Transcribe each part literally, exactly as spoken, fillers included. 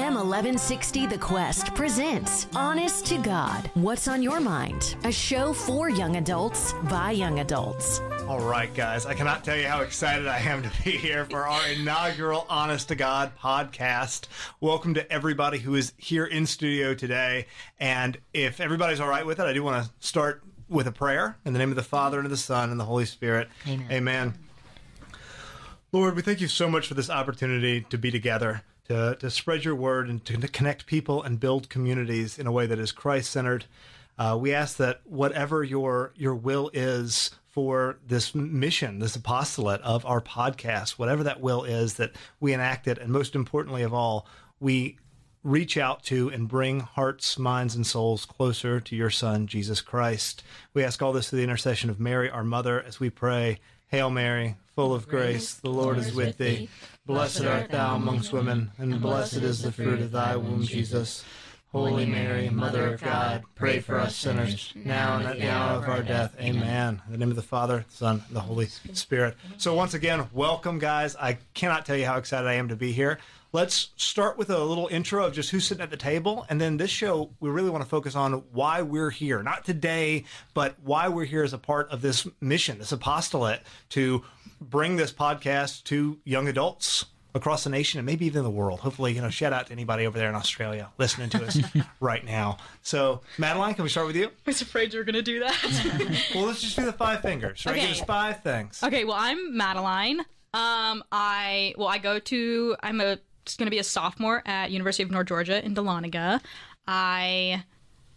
M eleven sixty The Quest presents Honest to God. What's on your mind? A show for young adults by young adults. All right, guys, I cannot tell you how excited I am to be here for our inaugural Honest to God podcast. Welcome to everybody who is here in studio today. And if everybody's all right with it, I do want to start with a prayer in the name of the Father, and of the Son, and the Holy Spirit. Amen. Amen. Lord, we thank you so much for this opportunity to be together, to, to spread your word and to connect people and build communities in a way that is Christ-centered. Uh, we ask that whatever your your will is for this mission, this apostolate of our podcast, whatever that will is, that we enact it, and most importantly of all, we reach out to and bring hearts, minds, and souls closer to your Son, Jesus Christ. We ask all this through the intercession of Mary, our mother, as we pray, Hail Mary, full of grace, the Lord is with thee. Blessed art thou amongst women, and blessed is the fruit of thy womb, Jesus. Holy Mary, Mother of God, pray for us sinners, now and at the hour of our death. Amen. In the name of the Father, the Son, and the Holy Spirit. So once again, welcome, guys. I cannot tell you how excited I am to be here. Let's start with a little intro of just who's sitting at the table. And then this show, we really want to focus on why we're here. Not today, but why we're here as a part of this mission, this apostolate, to bring this podcast to young adults across the nation and maybe even the world. Hopefully, you know, shout out to anybody over there in Australia listening to us right now. So, Madeline, can we start with you? I was afraid you were going to do that. Well, let's just do the five fingers, right? Okay. Give us five things. Okay, well, I'm Madeline. Um, I, well, I go to, I'm a, just going to be a sophomore at University of North Georgia in Dahlonega. I,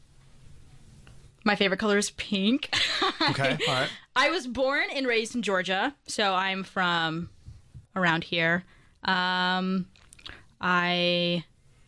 my favorite color is pink. Okay, all right. I was born and raised in Georgia, so I'm from around here. Um, I.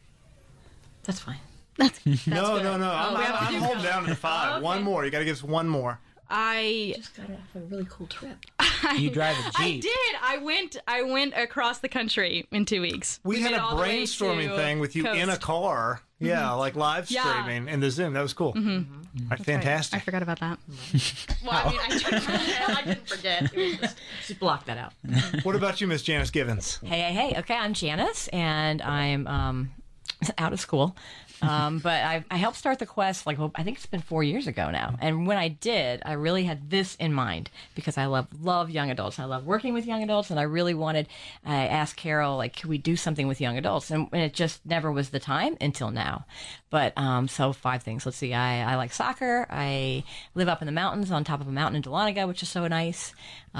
That's fine. That's, that's no, good. no, no, Oh, I'm, we I'm, have to I'm do- holding down to the five. Okay. One more. You got to give us one more. I. Just got off a really cool trip. You drive a I Jeep. did. I went. I went across the country in two weeks. We, had made a it all the way brainstorming to thing with you coast. in a car. Yeah, like live Yeah. streaming in the Zoom. That was cool. Mm-hmm. All right, fantastic. I forgot about that. Well, I mean, I didn't forget. I didn't forget. It was just- Just block that out. What about you, Miss Janice Givens? Hey, hey, hey. Okay, I'm Janice, and I'm um, out of school. Um, but I, I helped start the Quest, like, well, I think it's been four years ago now. And when I did, I really had this in mind because I love love young adults. I love working with young adults, and I really wanted, I asked Carol, like, could we do something with young adults? And, and it just never was the time until now. But um, so five things. Let's see. I, I like soccer. I live up in the mountains on top of a mountain in Dahlonega, which is so nice.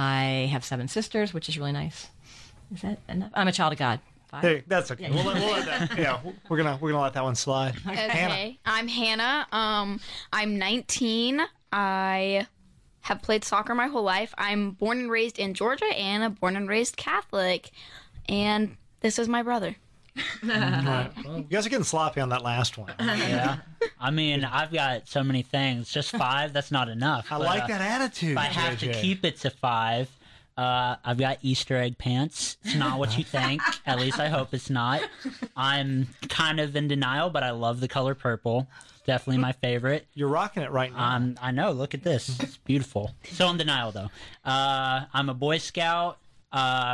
I have seven sisters, which is really nice. Is that enough? I'm a child of God. Five? Hey, that's okay. We'll, let- we'll let that. Yeah, we're gonna we're gonna let that one slide. Okay, Hannah. I'm Hannah. Um, I'm nineteen. I have played soccer my whole life. I'm born and raised in Georgia, and I'm born and raised Catholic. And this is my brother. All right. You guys are getting sloppy on that last one. Yeah. I mean, I've got so many things. Just five, that's not enough. I But, like uh, that attitude. If I have J J. to keep it to five, uh, I've got Easter egg pants. It's not what you think. At least I hope it's not. I'm kind of in denial, but I love the color purple. Definitely my favorite. You're rocking it right now. Um, I know. Look at this. It's beautiful. So in denial, though. Uh, I'm a Boy Scout. Uh,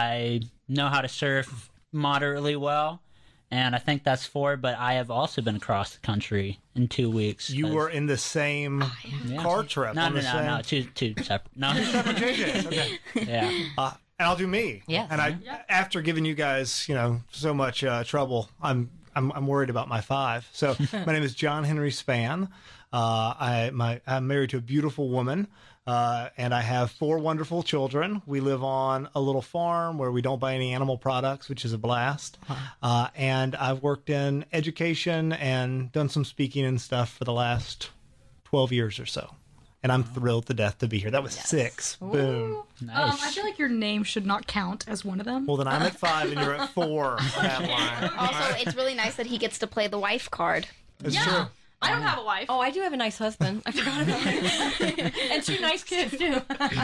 I know how to surf moderately well, and I think that's four. But I have also been across the country in two weeks. You 'cause- were in the same Yeah. car trip. No, on no, the no, same... no. Two, two separate. No. Separate J Js. Okay. Yeah. Uh, and I'll do me. Yes. And I, after giving you guys, you know, so much uh, trouble, I'm, I'm I'm worried about my five. So my name is John Henry Spann. Uh, I my I'm married to a beautiful woman, uh, and I have four wonderful children. We live on a little farm where we don't buy any animal products, which is a blast. Uh, and I've worked in education and done some speaking and stuff for the last twelve years or so. And I'm thrilled to death to be here. That was six. Boom. Nice. Um, I feel like your name should not count as one of them. Well, then I'm at five and you're at four. Madeline. Also, it's really nice that he gets to play the wife card. It's yeah. true. I don't have a wife. Oh, I do have a nice husband. I forgot about it. And two nice kids, too.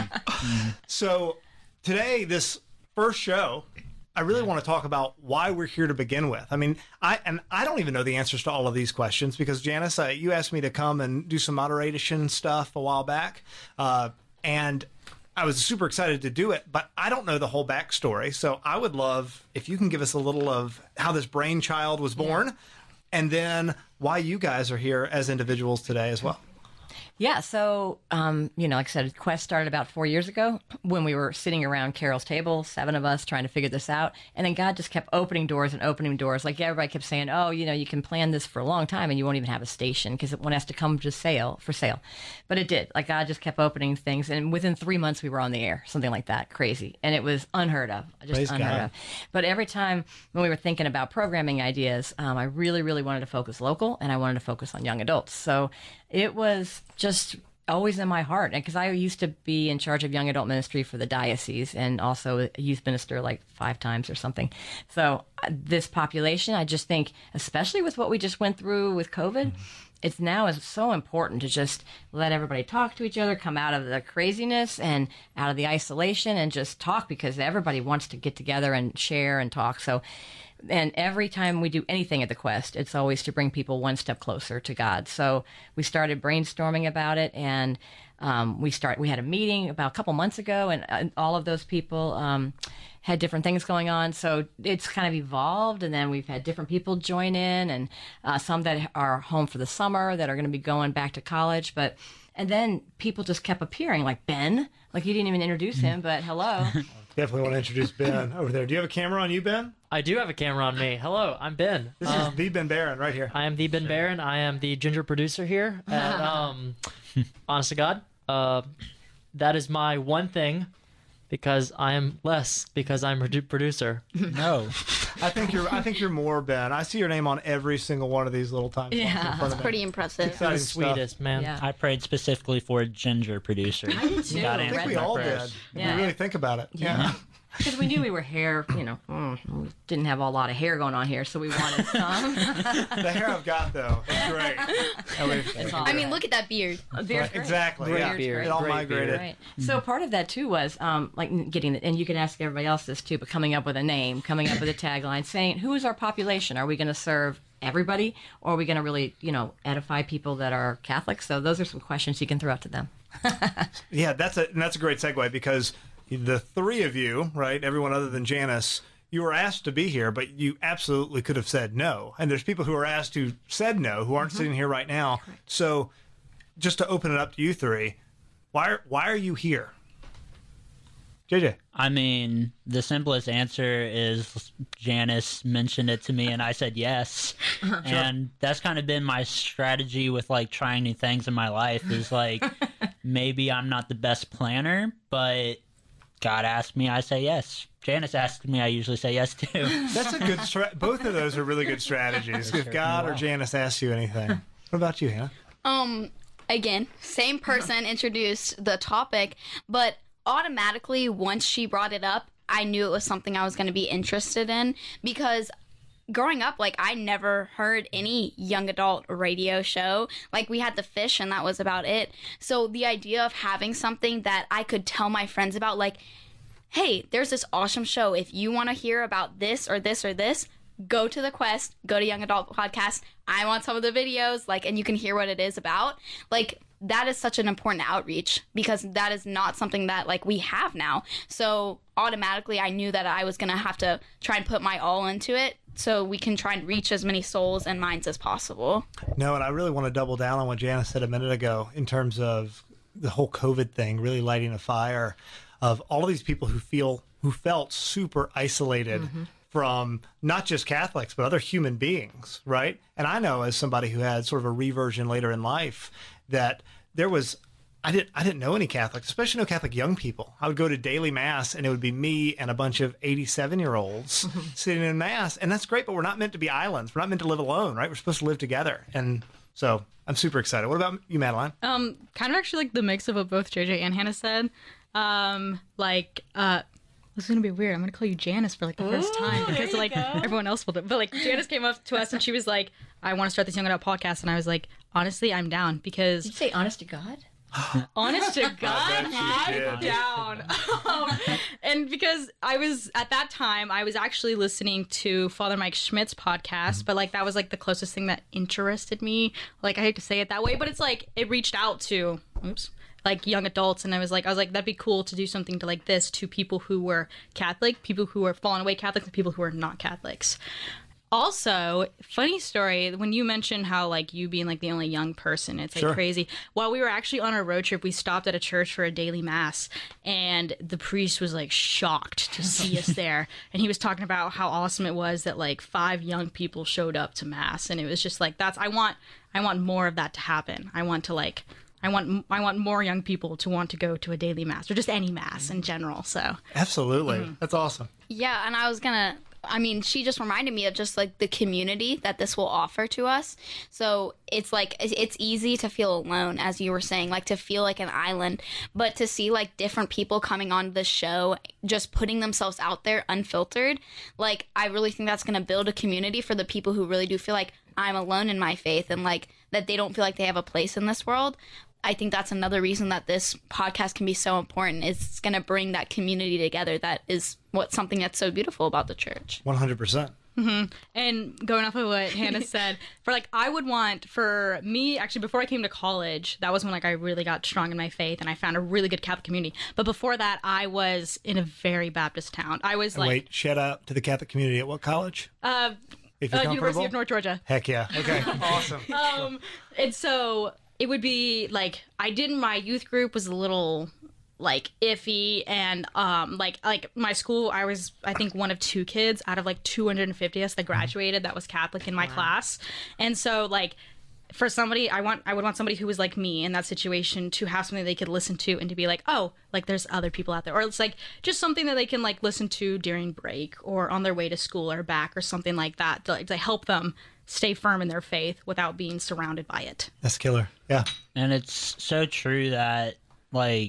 So today, this first show, I really want to talk about why we're here to begin with. I mean, I and I don't even know the answers to all of these questions because Janice, uh, you asked me to come and do some moderation stuff a while back, uh, and I was super excited to do it, but I don't know the whole backstory. So I would love if you can give us a little of how this brainchild was born, yeah. and then why you guys are here as individuals today as well. Yeah, so, um, you know, like I said, Quest started about four years ago when we were sitting around Carol's table, seven of us trying to figure this out. And then God just kept opening doors and opening doors. Like everybody kept saying, oh, you know, you can plan this for a long time and you won't even have a station because one has to come to sale for sale. But it did. Like God just kept opening things. And within three months we were on the air, something like that. Crazy. And it was unheard of. Just Praise unheard God. of. But every time when we were thinking about programming ideas, um, I really, really wanted to focus local and I wanted to focus on young adults. So it was just always in my heart, and because I used to be in charge of young adult ministry for the diocese and also a youth minister like five times or something. So uh, this population, I just think, especially with what we just went through with COVID, mm-hmm. it's now is so important to just let everybody talk to each other, come out of the craziness and out of the isolation and just talk, because everybody wants to get together and share and talk. So and every time we do anything at the Quest, it's always to bring people one step closer to God. So we started brainstorming about it, and um, we start. We had a meeting about a couple months ago, and, and all of those people um, had different things going on. So it's kind of evolved, and then we've had different people join in, and uh, some that are home for the summer that are going to be going back to college. But and then people just kept appearing, like Ben. Like you didn't even introduce him, but hello. Definitely want to introduce Ben over there. Do you have a camera on you, Ben? I do have a camera on me. Hello, I'm Ben. This um, is the Ben Barron right here. I am the Ben Barron. I am the ginger producer here at um, Honest to God. Uh, that is my one thing, because I am less because I'm a produ- producer. No. I think you're. I think you're more, Ben. I see your name on every single one of these little time slots Yeah, in front of me. Pretty impressive. Exciting The stuff. sweetest, man. Yeah. I prayed specifically for a ginger producer. I did too. God I think answered we my all prayers. did. If Yeah. we really think about it. Yeah. Because we knew we were hair, you know, mm, we didn't have a lot of hair going on here, so we wanted some. The hair I've got though is great. And we've- It's I mean, look at that beard. Beard's great. exactly. Great yeah. beard. It all Great migrated. Right. So part of that too was um, like getting, and you can ask everybody else this too, but coming up with a name, coming up with a tagline, saying who is our population? Are we going to serve everybody, or are we going to really, you know, edify people that are Catholic? So those are some questions you can throw out to them. Yeah, that's a and that's a great segue, because the three of you, right, everyone other than Janice, you were asked to be here, but you absolutely could have said no. And there's people who are asked who said no, who aren't mm-hmm. sitting here right now. Correct. So just to open it up to you three, why are, why are you here? J J. I mean, the simplest answer is Janice mentioned it to me and I said yes. Sure. And that's kind of been my strategy with like trying new things in my life, is like maybe I'm not the best planner, but God asked me, I say yes. Janice asked me, I usually say yes too. That's a good stra- both of those are really good strategies. If God or Janice asks you anything. What about you, Hannah? Um, again, same person introduced the topic, but automatically once she brought it up, I knew it was something I was going to be interested in, because growing up, like, I never heard any young adult radio show. Like, we had The Fish, and that was about it. So the idea of having something that I could tell my friends about, like, hey, there's this awesome show. If you want to hear about this or this or this, go to the Quest, go to Young Adult Podcast. I want some of the videos, like, and you can hear what it is about. Like, that is such an important outreach, because that is not something that, like, we have now. So automatically I knew that I was going to have to try and put my all into it, so we can try and reach as many souls and minds as possible. No, and I really want to double down on what Janice said a minute ago in terms of the whole COVID thing, really lighting a fire of all of these people who feel, who felt super isolated mm-hmm. from not just Catholics, but other human beings, right? And I know, as somebody who had sort of a reversion later in life, that there was, I didn't, I didn't know any Catholics, especially no Catholic young people. I would go to daily mass and it would be me and a bunch of eighty-seven year olds mm-hmm. sitting in mass. And that's great, but we're not meant to be islands. We're not meant to live alone, right? We're supposed to live together. And so I'm super excited. What about you, Madeline? Um, kind of actually like the mix of what both J J and Hannah said. Um, like, uh, this is gonna be weird. I'm gonna call you Janice for like the first Ooh, time, because like go. everyone else will do. But like Janice came up to us and she was like, "I want to start this Young Adult podcast," and I was like, "Honestly, I'm down," because Did you say honest to God? honest to God, bet she I'm did. down. um, and because I was at that time, I was actually listening to Father Mike Schmidt's podcast, but like that was like the closest thing that interested me. Like, I hate to say it that way, but it's like it reached out to. Oops. like young adults, and I was like, I was like, that'd be cool to do something to like this to people who were Catholic, people who were fallen away Catholics, and people who were not Catholics. Also, funny story, when you mentioned how, like, you being, like, the only young person, it's, like, Sure. crazy. While we were actually on our road trip, we stopped at a church for a daily mass, and the priest was, like, shocked to see us there. And he was talking about how awesome it was that, like, five young people showed up to mass. And it was just, like, that's, I want, I want more of that to happen. I want to, like... I want I want more young people to want to go to a daily mass, or just any mass in general. So Absolutely. Mm-hmm. That's awesome. Yeah, and I was gonna, I mean, she just reminded me of just like the community that this will offer to us. So it's like, it's easy to feel alone, as you were saying, like to feel like an island, but to see like different people coming on the show, just putting themselves out there unfiltered, like I really think that's gonna build a community for the people who really do feel like I'm alone in my faith and like that they don't feel like they have a place in this world. I think that's another reason that this podcast can be so important. It's going to bring that community together. That is what something that's so beautiful about the church. one hundred percent. And going off of what Hannah said, for like, I would want, for me, actually, before I came to college, that was when like I really got strong in my faith and I found a really good Catholic community. But before that, I was in a very Baptist town. I was like, Wait, shout out to the Catholic community at what college? uh, If you're uh, comfortable? University of North Georgia. Heck yeah. Okay. Awesome. Um, and so it would be like, I didn't, my youth group was a little like iffy, and um like like my school, I was I think one of two kids out of like two hundred fifty us that graduated that was Catholic in my class. And so like for somebody, I want I would want somebody who was like me in that situation to have something they could listen to and to be like, oh, like there's other people out there, or it's like just something that they can like listen to during break or on their way to school or back or something like that to, to help them stay firm in their faith without being surrounded by it. That's killer. Yeah. And it's so true that, like,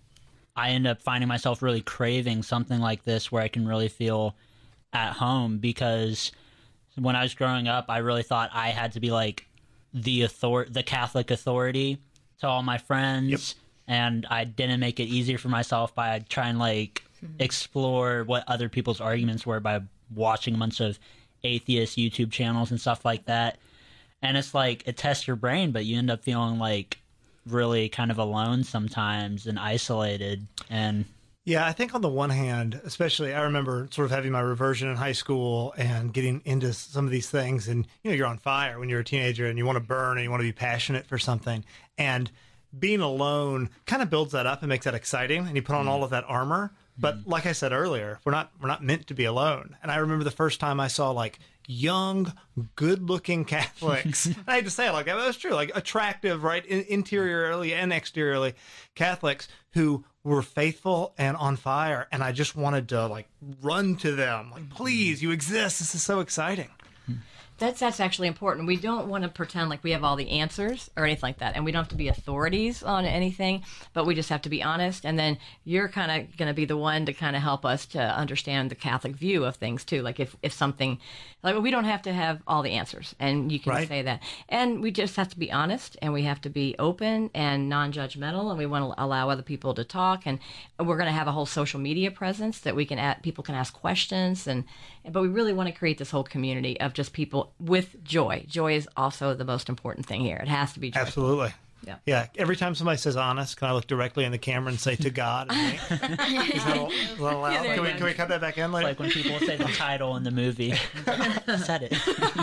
I end up finding myself really craving something like this where I can really feel at home, because when I was growing up, I really thought I had to be, like, the author- the Catholic authority to all my friends. Yep. And I didn't make it easier for myself by trying, like, explore what other people's arguments were by watching a bunch of atheist YouTube channels and stuff like that. And it's like, it tests your brain, but you end up feeling like really kind of alone sometimes and isolated. And Yeah, I think on the one hand, especially I remember sort of having my reversion in high school and getting into some of these things, and you know, you're on fire when you're a teenager and you want to burn and you want to be passionate for something, and being alone kind of builds that up and makes that exciting, and you put on all of that armor. But like I said earlier, we're not we're not meant to be alone. And I remember the first time I saw like young, good-looking Catholics. And I hate to say it like that, but that's true. Like attractive, right, in, interiorly and exteriorly Catholics who were faithful and on fire. And I just wanted to like run to them, like, please, you exist. This is so exciting. That's that's actually important. We don't want to pretend like we have all the answers or anything like that, and we don't have to be authorities on anything, but we just have to be honest. And then you're kind of going to be the one to kind of help us to understand the Catholic view of things too. Like if, if something, like we don't have to have all the answers, and you can Right. say that. And we just have to be honest, and we have to be open and non-judgmental, and we want to allow other people to talk. And we're going to have a whole social media presence that we can add, people can ask questions, and but we really want to create this whole community of just people with joy. Joy is also the most important thing here. It has to be joy. Absolutely. Yeah. Yeah. Every time somebody says honest, can I look directly in the camera and say to God? And me? Is that, al- is that allowed? there Can we, you go. can we cut that back in later? like when people say the title in the movie. Said it.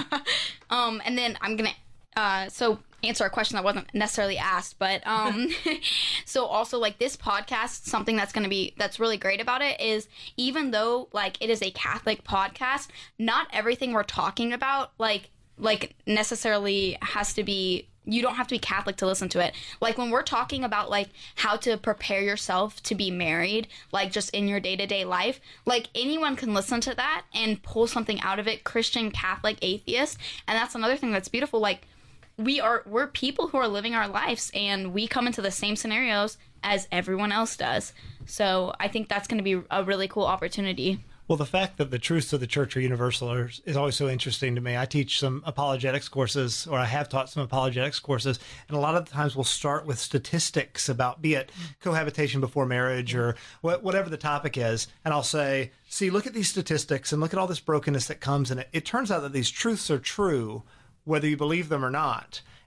Um, and then I'm gonna uh, so answer a question that wasn't necessarily asked, but um, so also like this podcast, something that's gonna be that's really great about it is even though like it is a Catholic podcast, not everything we're talking about like like necessarily has to be. You don't have to be Catholic to listen to it. Like when we're talking about like how to prepare yourself to be married, like just in your day-to-day life, like anyone can listen to that and pull something out of it, Christian, Catholic, atheist. And that's another thing that's beautiful. Like we are, we're people who are living our lives, and we come into the same scenarios as everyone else does. So I think that's going to be a really cool opportunity. Well, the fact that the truths of the church are universal is, is always so interesting to me. I teach some apologetics courses, or I have taught some apologetics courses, and a lot of the times we'll start with statistics about, be it cohabitation before marriage or wh- whatever the topic is, and I'll say, see, look at these statistics and look at all this brokenness that comes in it. It turns out that these truths are true, whether you believe them or not.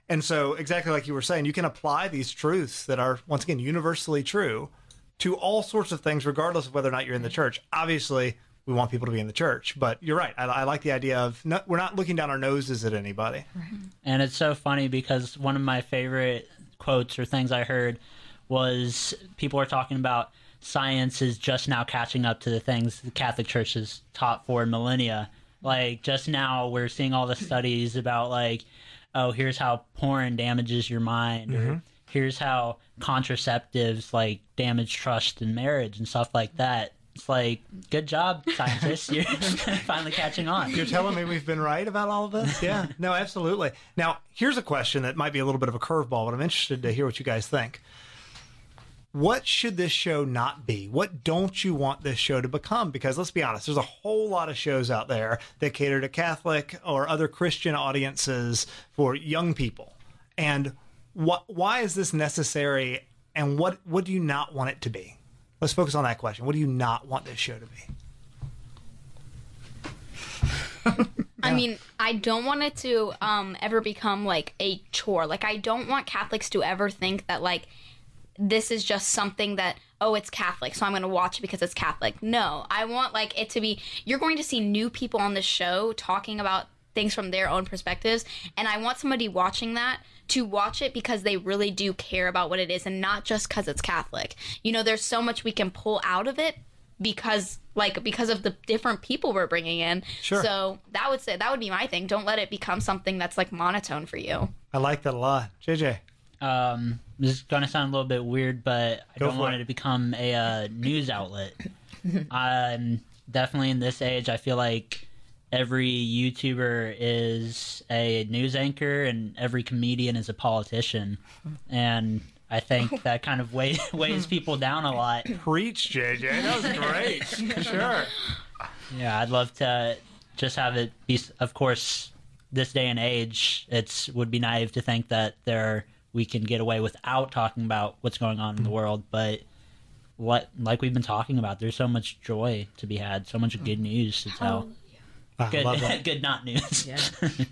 And so, exactly like you were saying, you can apply these truths that are, once again, universally true to all sorts of things, regardless of whether or not you're in the church. Obviously, we want people to be in the church, but you're right. I, I like the idea of not, we're not looking down our noses at anybody. And it's so funny because one of my favorite quotes or things I heard was people were talking about science is just now catching up to the things the Catholic Church has taught for millennia. Like, just now we're seeing all the studies about, like, oh, here's how porn damages your mind, mm-hmm. or here's how contraceptives, like, damage trust in marriage and stuff like that. It's like, good job, scientists. You're finally catching on. You're telling me we've been right about all of this? Yeah. No, absolutely. Now, here's a question that might be a little bit of a curveball, but I'm interested to hear what you guys think. What should this show not be? What don't you want this show to become? Because let's be honest, there's a whole lot of shows out there that cater to Catholic or other Christian audiences for young people. And what, why is this necessary? And what, what do you not want it to be? Let's focus on that question. What do you not want this show to be? I mean, I don't want it to um, ever become like a chore. Like, I don't want Catholics to ever think that, like, this is just something that, oh, it's Catholic, so I'm going to watch it because it's Catholic. No, I want, like, it to be, you're going to see new people on this show talking about things from their own perspectives, and I want somebody watching that to watch it because they really do care about what it is and not just because it's Catholic. You know, there's so much we can pull out of it because, like, because of the different people we're bringing in. Sure. So that would say, that would be my thing. Don't let it become something that's, like, monotone for you. I like that a lot. J J? Um, this is going to sound a little bit weird, but I Go don't for want it. it to become a uh, news outlet. um, definitely in this age, I feel like every YouTuber is a news anchor and every comedian is a politician. And I think that kind of weigh, weighs people down a lot. Preach, J J. That was great. For sure. Yeah, I'd love to just have it be, of course, this day and age, it's would be naive to think that there we can get away without talking about what's going on in the world, but what like we've been talking about, there's so much joy to be had, so much good news to tell. I Good, love that. good not news. Yeah.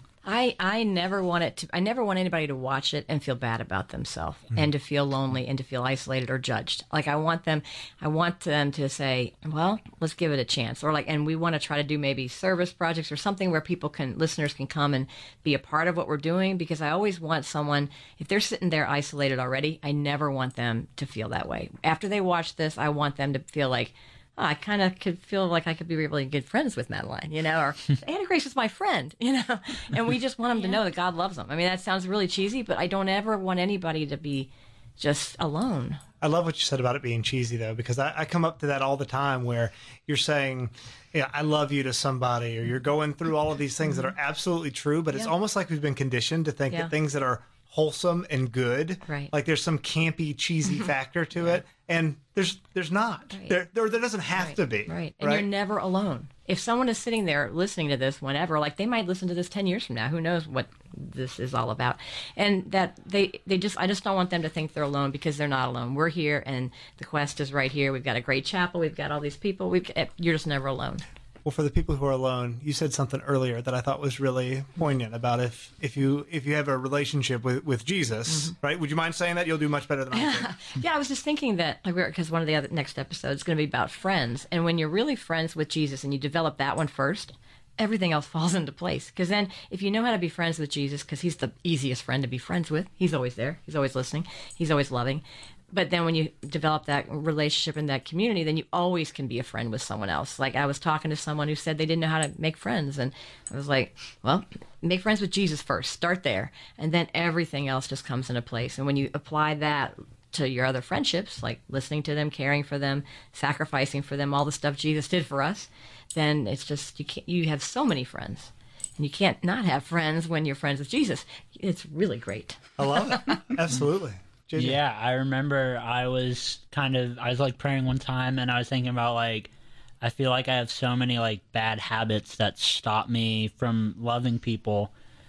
I, I never want it to I never want anybody to watch it and feel bad about themselves mm. and to feel lonely and to feel isolated or judged. Like I want them I want them to say, well, let's give it a chance. Or like and we want to try to do maybe service projects or something where people can listeners can come and be a part of what we're doing, because I always want someone, if they're sitting there isolated already, I never want them to feel that way. After they watch this, I want them to feel like, oh, I kind of could feel like I could be really good friends with Madeline, you know, or Anna Grace is my friend, you know, and we just want them to know that God loves them. I mean, that sounds really cheesy, but I don't ever want anybody to be just alone. I love what you said about it being cheesy, though, because I, I come up to that all the time where you're saying, yeah, I love you to somebody, or you're going through all of these things that are absolutely true, but it's Yeah. almost like we've been conditioned to think Yeah. that things that are wholesome and good, Right. like there's some campy, cheesy factor to it, and there's there's not. Right. There, there there doesn't have Right. to be. Right. And you're never alone. If someone is sitting there listening to this whenever, like they might listen to this ten years from now, who knows what this is all about. And that they, they just, I just don't want them to think they're alone, because they're not alone. We're here and the quest is right here. We've got a great chapel. We've got all these people. We've, you're just never alone. Well, for the people who are alone, you said something earlier that I thought was really poignant about if if you if you have a relationship with, with Jesus, Mm-hmm. right? Would you mind saying that? You'll do much better than I think. Yeah, I was just thinking that, like, because one of the other next episodes is going to be about friends. And when you're really friends with Jesus and you develop that one first, everything else falls into place. Because then if you know how to be friends with Jesus, because he's the easiest friend to be friends with, he's always there, he's always listening, he's always loving. But then when you develop that relationship in that community, then you always can be a friend with someone else. Like I was talking to someone who said they didn't know how to make friends. And I was like, well, make friends with Jesus first. Start there. And then everything else just comes into place. And when you apply that to your other friendships, like listening to them, caring for them, sacrificing for them, all the stuff Jesus did for us, then it's just, you can't, you have so many friends. And you can't not have friends when you're friends with Jesus. It's really great. I love it. Absolutely. J J. Yeah, I remember I was kind of, I was like praying one time and I was thinking about like, I feel like I have so many like bad habits that stop me from loving people.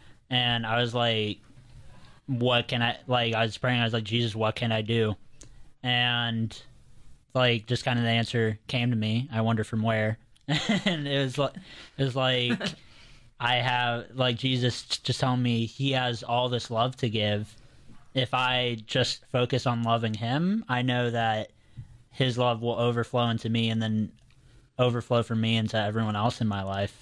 And I was like, what can I, like, I was praying, I was like, Jesus, what can I do? And like, just kind of the answer came to me. I wonder from where. And it was like, it was like, I have, like, Jesus just telling me he has all this love to give. If I just focus on loving him, I know that his love will overflow into me and then overflow from me into everyone else in my life.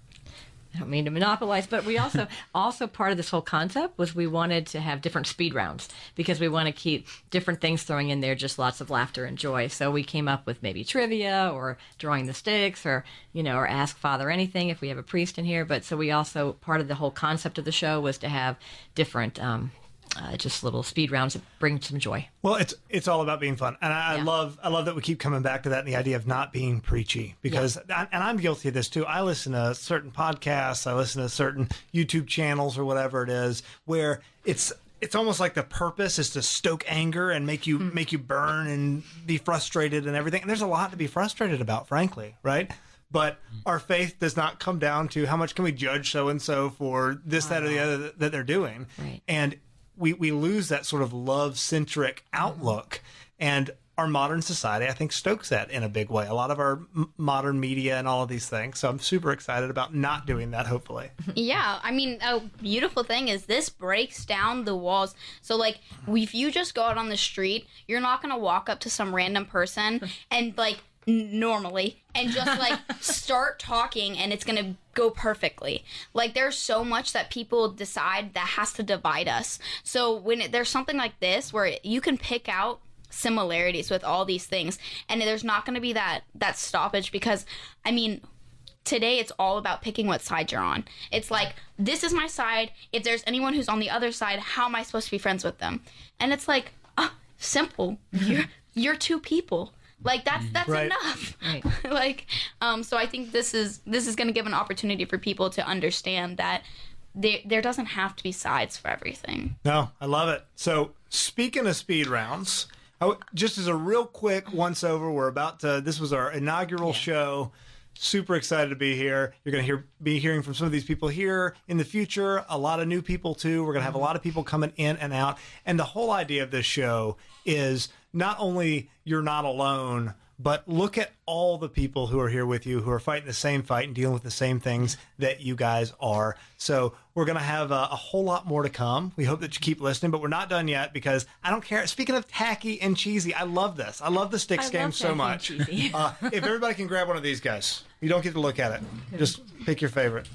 I don't mean to monopolize, but we also also part of this whole concept was we wanted to have different speed rounds because we want to keep different things throwing in there, just lots of laughter and joy. So we came up with maybe trivia or drawing the sticks or, you know, or ask Father anything if we have a priest in here. But so we also, part of the whole concept of the show was to have different um, Uh, just little speed rounds that bring some joy. Well, it's it's all about being fun, and I, Yeah. I love I love that we keep coming back to that and the idea of not being preachy because, I, and I'm guilty of this too. I listen to certain podcasts, I listen to certain YouTube channels or whatever it is, where it's it's almost like the purpose is to stoke anger and make you make you burn and be frustrated and everything. And there's a lot to be frustrated about, frankly, right? But our faith does not come down to how much can we judge so and so for this, that, or the other that, that they're doing, Right. and we we lose that sort of love-centric outlook. And our modern society, I think, stokes that in a big way. A lot of our m- modern media and all of these things. So I'm super excited about not doing that, hopefully. Yeah, I mean, a beautiful thing is this breaks down the walls. So, like, if you just go out on the street, you're not going to walk up to some random person and, like, n- normally, and just, like, start talking and it's going to go perfectly. Like, there's so much that people decide that has to divide us. So when it, there's something like this where you can pick out similarities with all these things, and there's not going to be that that stoppage because, I mean, today it's all about picking what side you're on. It's like, this is my side. If there's anyone who's on the other side, how am I supposed to be friends with them? And it's like, oh, simple. You're you're two people. Like, that's that's Right. enough. Right. Like, um, so I think this is this is going to give an opportunity for people to understand that there there doesn't have to be sides for everything. No, I love it. So speaking of speed rounds, I w- just as a real quick once over, we're about to, this was our inaugural show. Super excited to be here. You're going to hear be hearing from some of these people here in the future, a lot of new people too. We're going to have a lot of people coming in and out. And the whole idea of this show is not only you're not alone, but look at all the people who are here with you who are fighting the same fight and dealing with the same things that you guys are. So we're going to have a, a whole lot more to come. We hope that you keep listening, but we're not done yet because I don't care. Speaking of tacky and cheesy, I love this. I love the sticks I game love so tacky much. and cheesy. Uh, if everybody can grab one of these guys, you don't get to look at it. Just pick your favorite.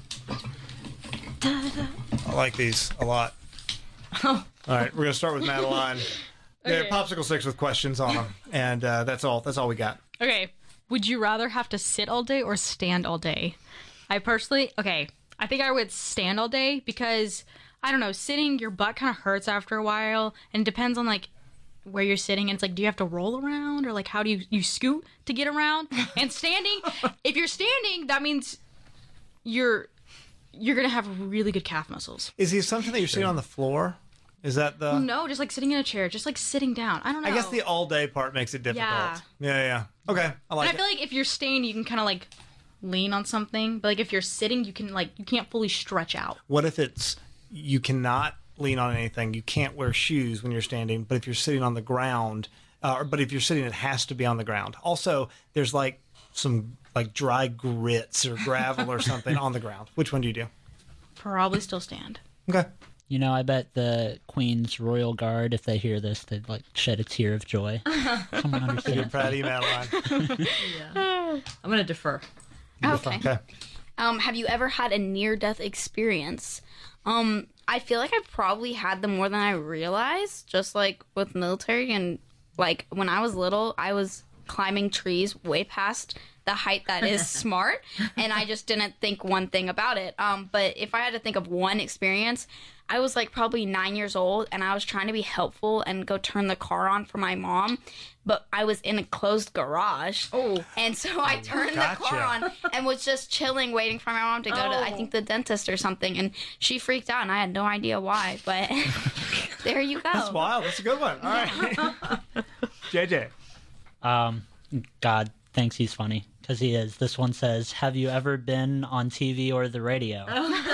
I like these a lot. All right, we're going to start with Madeline. They're Okay. popsicle sticks with questions on them, and uh, that's all. That's all we got. Okay. Would you rather have to sit all day or stand all day? I personally, okay, I think I would stand all day because, I don't know, sitting, your butt kind of hurts after a while, and it depends on, like, where you're sitting, and it's like, do you have to roll around, or, like, how do you, you scoot to get around? And standing, if you're standing, that means you're, you're gonna have really good calf muscles. Is the assumption that you're sitting on the floor? Is that the... No, just, like, sitting in a chair, just, like, sitting down. I don't know. I guess the all-day part makes it difficult. Yeah. Yeah, yeah. Okay, I like And I feel it. like if you're staying, you can kind of, like, lean on something, but, like, if you're sitting, you can, like, you can't fully stretch out. What if it's you cannot lean on anything? You can't wear shoes when you're standing, but if you're sitting on the ground, uh, or but if you're sitting, it has to be on the ground. Also, there's like some like dry grits or gravel or something on the ground. Which one do you do? Probably still stand. Okay. You know, I bet the Queen's Royal Guard, if they hear this, they'd like shed a tear of joy. Someone You're understand. proud of you, Madeline. I'm going to defer. Okay. Okay. Um, have you ever had a near-death experience? Um, I feel like I've probably had them more than I realized, just like with military. And like when I was little, I was climbing trees way past the height that is smart, and I just didn't think one thing about it. Um, but if I had to think of one experience, I was like probably nine years old, and I was trying to be helpful and go turn the car on for my mom, but I was in a closed garage. Oh. And so I turned the car Gotcha. on and was just chilling, waiting for my mom to go to, I think, the dentist or something. And she freaked out, and I had no idea why. But there you go. That's wild. That's a good one. All right. J J. Um, God thinks he's funny because he is. This one says, "Have you ever been on T V or the radio?"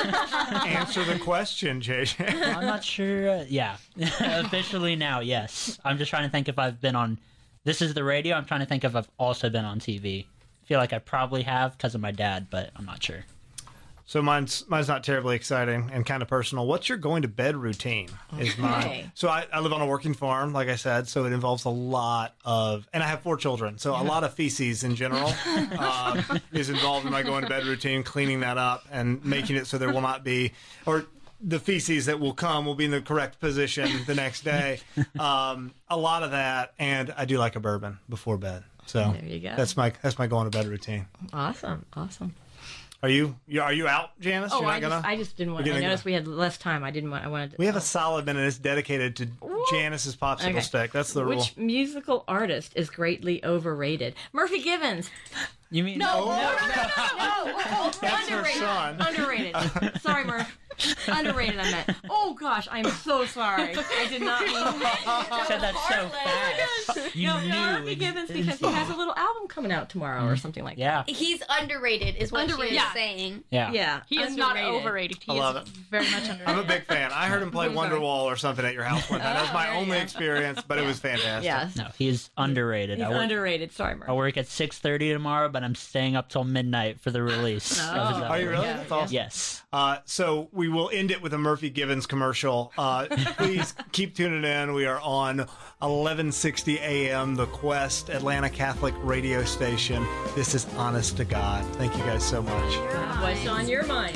Answer the question, J J. I'm not sure. Uh, yeah, officially now, yes. I'm just trying to think if I've been on. This is the radio. I'm trying to think if I've also been on T V. I feel like I probably have because of my dad, but I'm not sure. So mine's mine's not terribly exciting and kind of personal. What's your going to bed routine? Is mine. Okay. So I, I live on a working farm, like I said, so it involves a lot of, and I have four children, so a lot of feces in general um, is involved in my going to bed routine, cleaning that up and making it so there will not be, or the feces that will come will be in the correct position the next day. Um, a lot of that, and I do like a bourbon before bed. So There you go. that's my that's my going to bed routine. Awesome. Awesome. Are you, you are you out, Janice? Oh, You're not I gonna? just, I just didn't want. You're I gonna- noticed we had less time. I didn't want. I wanted. To, We have oh. a solid minute. It's dedicated to Janice's popsicle Okay. stick. That's the rule. Which musical artist is greatly overrated? Murphy Givens. You mean No, no, no, no, no. Oh, That's her underrated. son. Underrated. Sorry, Murph. Underrated, I meant. Oh gosh, I'm so sorry. I did not mean You said that so fast. You no, knew. no, Murphy it- Givens because he has a little album coming out tomorrow or something like Yeah, He's underrated, is what Underrated. she Yeah. is saying. yeah. that. Yeah. He is not overrated. He I love is it. very much underrated. I'm a big fan. I heard him play I'm sorry. Wonderwall or something at your house one time. That was my Oh, there you only go. experience, but it was fantastic. Yes. No, he is underrated. He's I work, underrated. Sorry, Murph. I work at six thirty tomorrow, but I'm staying up till midnight for the release. of his Oh. album. Are you really? Yeah, That's yeah. awesome. Yes. Uh, so we will end it with a Murphy Givens commercial. Uh, please keep tuning in. We are on eleven sixty A M, The Quest, Atlanta Catholic radio station. This is Honest to God. Thank you guys so much. What's on your mind?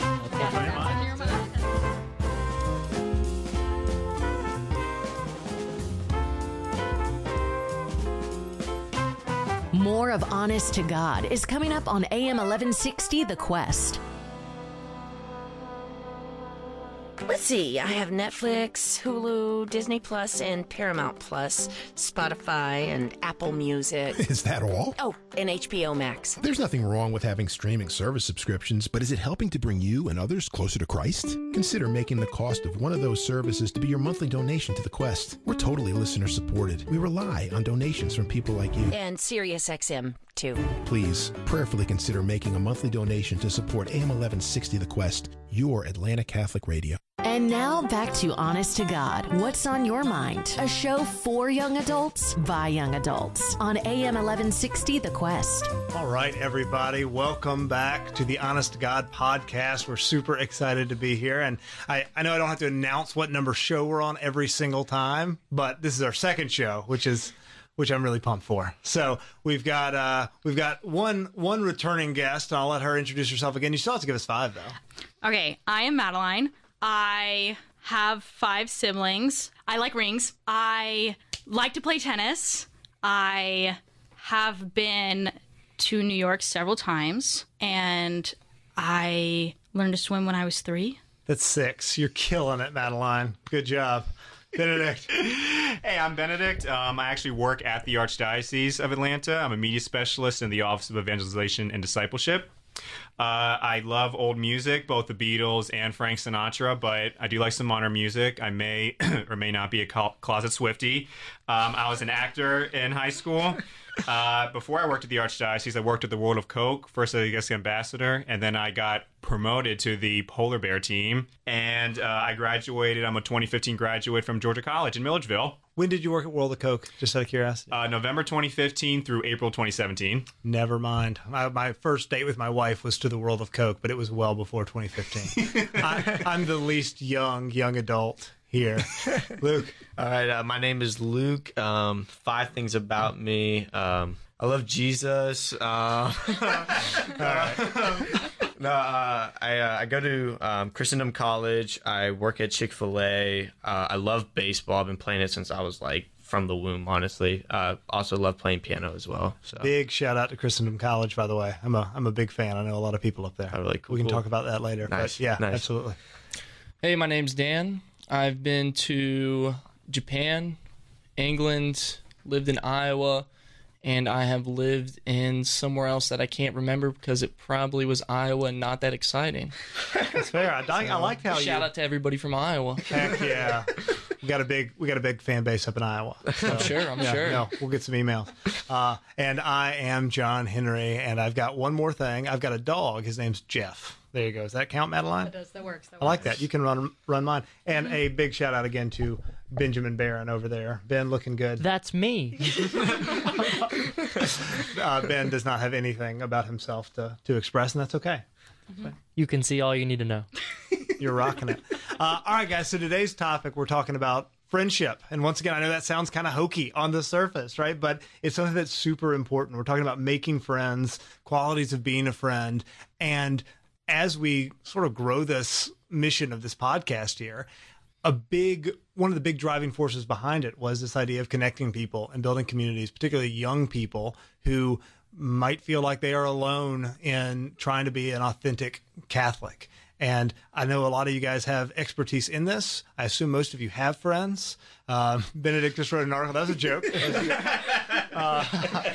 More of Honest to God is coming up on A M eleven sixty The Quest. Let's see, I have Netflix, Hulu, Disney Plus, and Paramount Plus, Spotify, and Apple Music. Is that all? Oh, and H B O Max. There's nothing wrong with having streaming service subscriptions, but is it helping to bring you and others closer to Christ? Consider making the cost of one of those services to be your monthly donation to the Quest. We're totally listener supported. We rely on donations from people like you. And SiriusXM, too. Please prayerfully consider making a monthly donation to support A M eleven sixty The Quest, your Atlanta Catholic radio. And now back to Honest to God. What's on your mind? A show for young adults by young adults on A M eleven sixty The Quest. All right, everybody, welcome back to the Honest to God podcast. We're super excited to be here. And I, I know I don't have to announce what number show we're on every single time, but this is our second show, which is which I'm really pumped for. So we've got uh, we've got one one returning guest. And I'll let her introduce herself again. You still have to give us five, though. Okay, I am Madeline. I have five siblings. I like rings. I like to play tennis. I have been to New York several times, and I learned to swim when I was three. That's six. You're killing it, Madeline. Good job. Benedict. Hey, I'm Benedict. Um, I actually work at the Archdiocese of Atlanta. I'm a media specialist in the Office of Evangelization and Discipleship. Uh, I love old music, both the Beatles and Frank Sinatra, but I do like some modern music. I may or may not be a cl- closet Swiftie. Um, I was an actor in high school. Uh, before I worked at the Archdiocese, I worked at the World of Coke, first as a guest ambassador, and then I got promoted to the Polar Bear team. And uh, I graduated. I'm a twenty fifteen graduate from Georgia College in Milledgeville. When did you work at World of Coke? Just out of curiosity. Uh, November twenty fifteen through April twenty seventeen. Never mind. My, my first date with my wife was to the World of Coke, but it was well before twenty fifteen. I, I'm the least young young adult here. Luke. All right, uh, my name is Luke. Um, five things about me. Um, I love Jesus. Uh, no, uh, I uh, I go to um, Christendom College. I work at Chick-fil-A. Uh, I love baseball. I've been playing it since I was like from the womb, honestly. Uh, also love playing piano as well. So Big shout out to Christendom College, by the way. I'm a I'm a big fan. I know a lot of people up there. Oh, really cool. We can Cool. talk about that later. Nice, But yeah, nice. absolutely. Hey, my name's Dan. I've been to Japan, England, lived in Iowa, and I have lived in somewhere else that I can't remember because it probably was Iowa and not that exciting. That's fair. I, I like how Shout you. out to everybody from Iowa. Heck yeah. We got a big we got a big fan base up in Iowa. So, I'm sure, I'm yeah, sure. No, we'll get some emails. Uh, and I am John Henry, and I've got one more thing. I've got a dog. His name's Jeff. There you go. Does that count, Madeline? That does. That works. That I like that. You can run run mine. And a big shout out again to Benjamin Barron over there. Ben, looking good. That's me. Uh, ben does not have anything about himself to, to express, and that's okay. You can see all you need to know. You're rocking it. Uh, all right, guys. So today's topic, we're talking about friendship. And once again, I know that sounds kind of hokey on the surface, right? But it's something that's super important. We're talking about making friends, qualities of being a friend. And as we sort of grow this mission of this podcast here, a big, one of the big driving forces behind it was this idea of connecting people and building communities, particularly young people who might feel like they are alone in trying to be an authentic Catholic. And I know a lot of you guys have expertise in this. I assume most of you have friends. Um, Benedict just wrote an article. That was a joke. uh,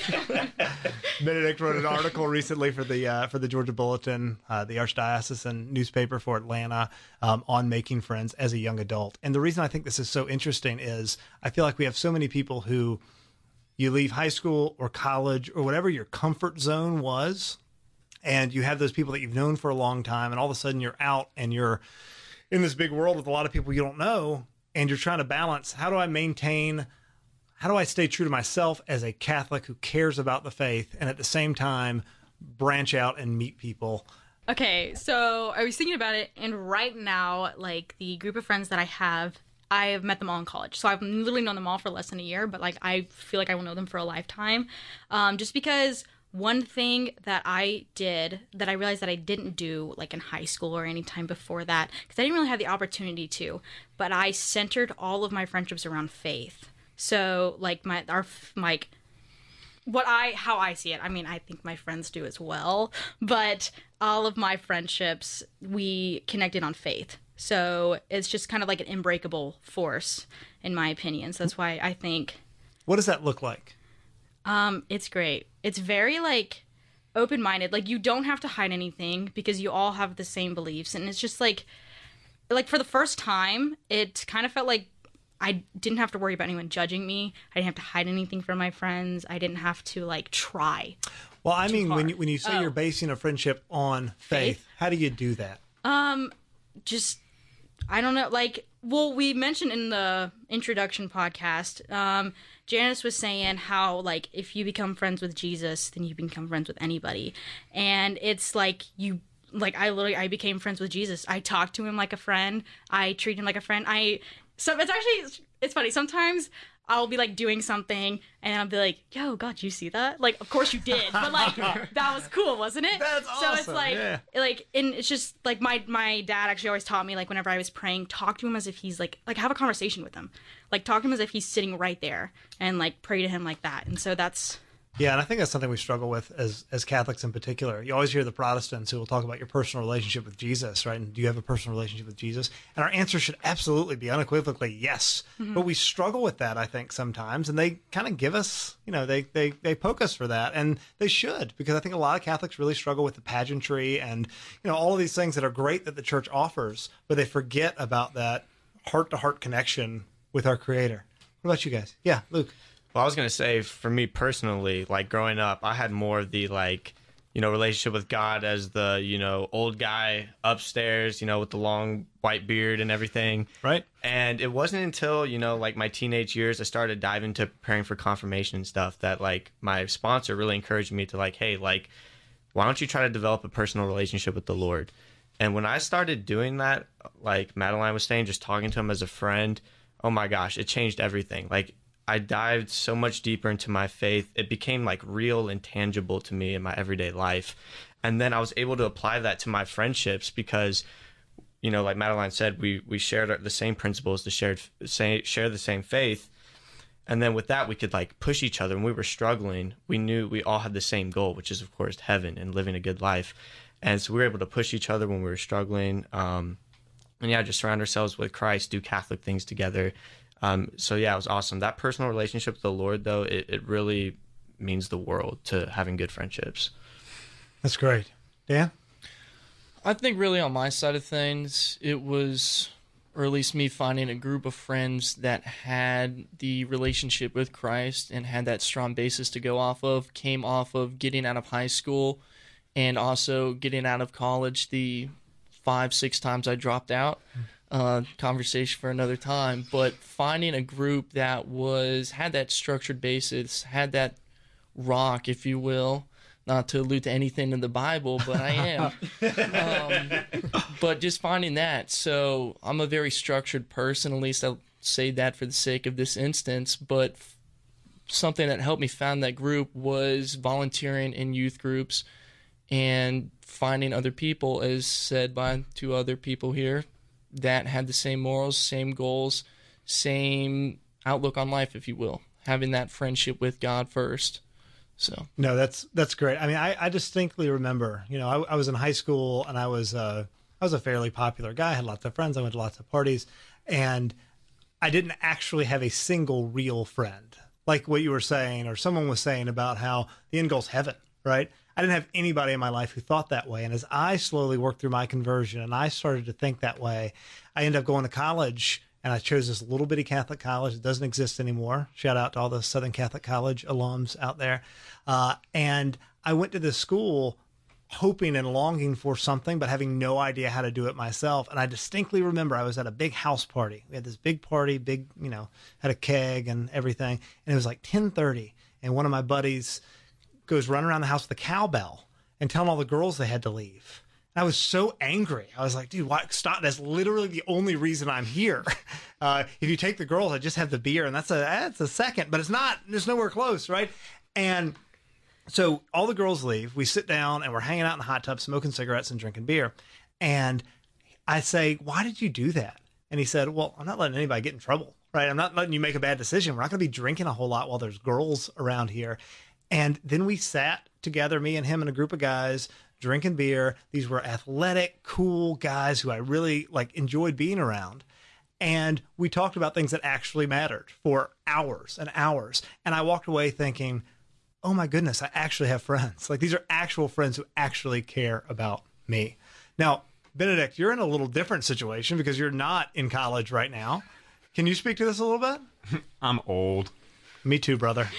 Benedict wrote an article recently for the uh, for the Georgia Bulletin, uh, the Archdiocesan newspaper for Atlanta, um, on making friends as a young adult. And the reason I think this is so interesting is I feel like we have so many people who you leave high school or college or whatever your comfort zone was, and you have those people that you've known for a long time, and all of a sudden you're out and you're in this big world with a lot of people you don't know, and you're trying to balance, how do I maintain, how do I stay true to myself as a Catholic who cares about the faith, and at the same time branch out and meet people? Okay, so I was thinking about it, and right now, like, the group of friends that I have, I have met them all in college. So I've literally known them all for less than a year, but, like, I feel like I will know them for a lifetime. Um, just because one thing that I did that I realized that I didn't do, like, in high school or any time before that, because I didn't really have the opportunity to, but I centered all of my friendships around faith. So, like, my, our, like, what I, how I see it, I mean, I think my friends do as well, but all of my friendships, we connected on faith. So it's just kind of like an unbreakable force, in my opinion. So that's why I think. What does that look like? Um, it's great. It's very, like, open-minded. Like, you don't have to hide anything because you all have the same beliefs. And it's just like, like, for the first time, it kind of felt like I didn't have to worry about anyone judging me. I didn't have to hide anything from my friends. I didn't have to, like, try. Well, I mean, hard. when you, when you say Oh. you're basing a friendship on faith, Faith? how do you do that? Um, just, I don't know, like, well, we mentioned in the introduction podcast, um, Janice was saying how, like, if you become friends with Jesus, then you become friends with anybody. And it's like, you, like, I literally, I became friends with Jesus. I talked to him like a friend. I treat him like a friend. I, so it's actually, it's funny. Sometimes I'll be, like, doing something, and I'll be like, yo, God, you see that? Like, of course you did, but, like, that was cool, wasn't it? That's So it's awesome, like, yeah. like, and it's just, like, my, my dad actually always taught me, like, whenever I was praying, talk to him as if he's, like, like, have a conversation with him. Like, talk to him as if he's sitting right there, and, like, pray to him like that. And so that's... Yeah, and I think that's something we struggle with as as Catholics in particular. You always hear the Protestants who will talk about your personal relationship with Jesus, right? And do you have a personal relationship with Jesus? And our answer should absolutely be unequivocally yes. Mm-hmm. But we struggle with that, I think, sometimes. And they kind of give us, you know, they, they, they poke us for that. And they should, because I think a lot of Catholics really struggle with the pageantry and, you know, all of these things that are great that the church offers, but they forget about that heart-to-heart connection with our Creator. What about you guys? Yeah, Luke. Well, I was going to say, for me personally, like, growing up, I had more of the, like, you know, relationship with God as the, you know, old guy upstairs, you know, with the long white beard and everything. Right. And it wasn't until, you know, like, my teenage years, I started diving into preparing for confirmation and stuff that, like, my sponsor really encouraged me to, like, hey, like, why don't you try to develop a personal relationship with the Lord? And when I started doing that, like Madeline was saying, just talking to him as a friend, oh my gosh, it changed everything. Like, I dived so much deeper into my faith. It became, like, real and tangible to me in my everyday life. And then I was able to apply that to my friendships because, you know, like Madeline said, we we shared the same principles, the shared say, share the same faith. And then with that, we could, like, push each other. When we were struggling, we knew we all had the same goal, which is, of course, heaven and living a good life. And so we were able to push each other when we were struggling. Um, and yeah, just surround ourselves with Christ, do Catholic things together. Um, so yeah, it was awesome. That personal relationship with the Lord, though, it, it really means the world to having good friendships. That's great. Dan? I think really on my side of things, it was, or at least me finding a group of friends that had the relationship with Christ and had that strong basis to go off of, came off of getting out of high school and also getting out of college the five, six times I dropped out. Uh, conversation for another time, but finding a group that was had that structured basis, had that rock, if you will, not to allude to anything in the Bible, but I am. um, but just finding that. So I'm a very structured person, at least I'll say that for the sake of this instance. But f- something that helped me find that group was volunteering in youth groups and finding other people, as said by two other people here, that had the same morals, same goals, same outlook on life, if you will. Having that friendship with God first. So no, that's that's great. I mean, I, I distinctly remember, you know, I, I was in high school and I was uh, I was a fairly popular guy. I had lots of friends. I went to lots of parties, and I didn't actually have a single real friend, like what you were saying, or someone was saying about how the end goal's heaven, right? I didn't have anybody in my life who thought that way. And as I slowly worked through my conversion and I started to think that way, I ended up going to college. And I chose this little bitty Catholic college that doesn't exist anymore. Shout out to all the Southern Catholic College alums out there. Uh, and I went to this school hoping and longing for something, but having no idea how to do it myself. And I distinctly remember I was at a big house party. We had this big party, big, you know, had a keg and everything. And it was like ten thirty. And one of my buddies goes running around the house with a cowbell and telling all the girls they had to leave. I was so angry. I was like, dude, why, stop. That's literally the only reason I'm here. Uh, if you take the girls, I just have the beer, and that's a that's a second, but it's not, there's nowhere close, right? And so all the girls leave. We sit down, and we're hanging out in the hot tub, smoking cigarettes and drinking beer. And I say, why did you do that? And he said, well, I'm not letting anybody get in trouble, right? I'm not letting you make a bad decision. We're not going to be drinking a whole lot while there's girls around here. And then we sat together, me and him and a group of guys, drinking beer. These were athletic, cool guys who I really like enjoyed being around. And we talked about things that actually mattered for hours and hours. And I walked away thinking, oh my goodness, I actually have friends. Like, these are actual friends who actually care about me. Now, Benedict, you're in a little different situation because you're not in college right now. Can you speak to this a little bit? I'm old. Me too, brother.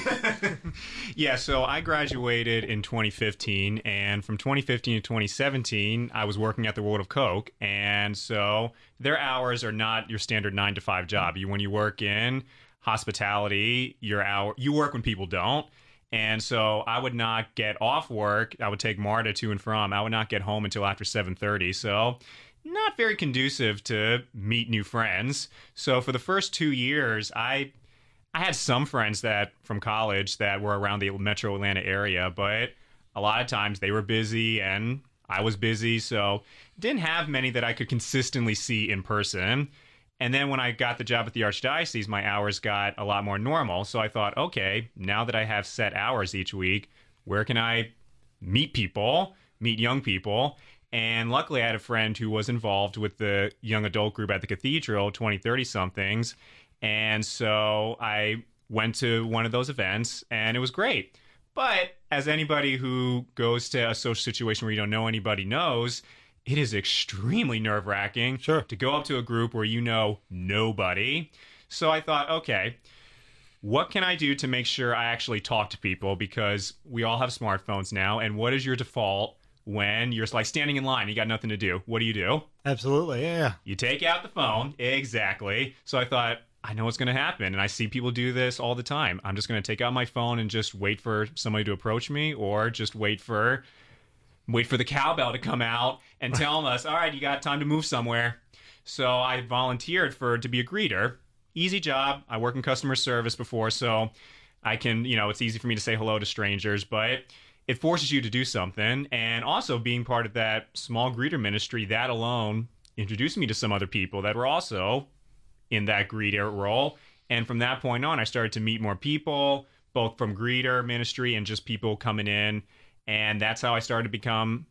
Yeah, so I graduated in twenty fifteen, and from twenty fifteen to twenty seventeen, I was working at the World of Coke, and so their hours are not your standard nine to five job. You when you work in hospitality, your hour you work when people don't. And so I would not get off work. I would take MARTA to and from. I would not get home until after seven thirty. So not very conducive to meet new friends. So for the first two years, I I had some friends that from college that were around the metro Atlanta area, but a lot of times they were busy and I was busy, so didn't have many that I could consistently see in person. And then when I got the job at the Archdiocese, my hours got a lot more normal. So I thought, okay, now that I have set hours each week, where can I meet people, meet young people? And luckily I had a friend who was involved with the young adult group at the cathedral, twenty, thirty somethings. And so I went to one of those events and it was great. But as anybody who goes to a social situation where you don't know anybody knows, it is extremely nerve-wracking sure. to go up to a group where you know nobody. So I thought, okay, what can I do to make sure I actually talk to people? Because we all have smartphones now. And what is your default when you're like standing in line, you got nothing to do? What do you do? Absolutely, yeah. You take out the phone. Exactly. So I thought, I know what's going to happen. And I see people do this all the time. I'm just going to take out my phone and just wait for somebody to approach me, or just wait for wait for the cowbell to come out and tell us, all right, you got time to move somewhere. So I volunteered for to be a greeter. Easy job. I work in customer service before, so I can, you know, it's easy for me to say hello to strangers, but it forces you to do something. And also being part of that small greeter ministry, that alone introduced me to some other people that were also in that greeter role. And from that point on, I started to meet more people, both from greeter ministry and just people coming in. And that's how I started to become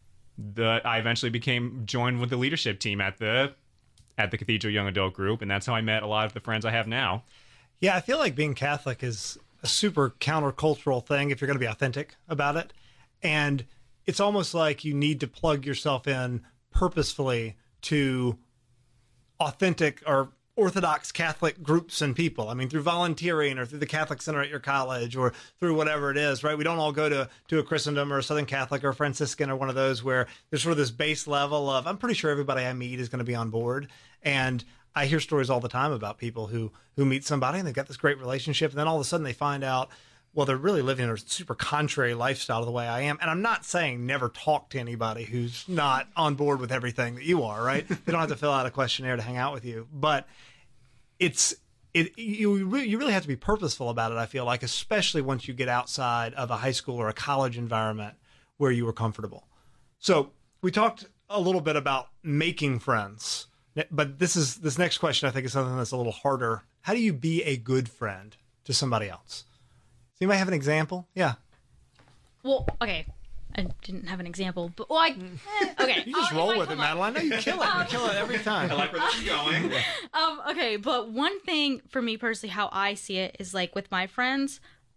the, I eventually became joined with the leadership team at the, at the Cathedral Young Adult Group. And that's how I met a lot of the friends I have now. Yeah, I feel like being Catholic is a super countercultural thing if you're going to be authentic about it. And it's almost like you need to plug yourself in purposefully to authentic or Orthodox Catholic groups and people. I mean, through volunteering or through the Catholic Center at your college or through whatever it is, right? We don't all go to, to a Christendom or a Southern Catholic or a Franciscan or one of those where there's sort of this base level of, I'm pretty sure everybody I meet is going to be on board. And I hear stories all the time about people who, who meet somebody and they've got this great relationship. And then all of a sudden they find out well, they're really living a super contrary lifestyle to the way I am. And I'm not saying never talk to anybody who's not on board with everything that you are, right? They don't have to fill out a questionnaire to hang out with you. But it's it you re- you really have to be purposeful about it, I feel like, especially once you get outside of a high school or a college environment where you were comfortable. So we talked a little bit about making friends, but this is this next question I think is something that's a little harder. How do you be a good friend to somebody else? Does anybody have an example? Yeah. Well, okay. I didn't have an example, but well, I, eh, okay. You just I'll- roll if I with it, come up- Madeline. No, you kill it. You kill it every time. I like where this is going. Um, okay, but one thing for me personally, how I see it is like with my friends,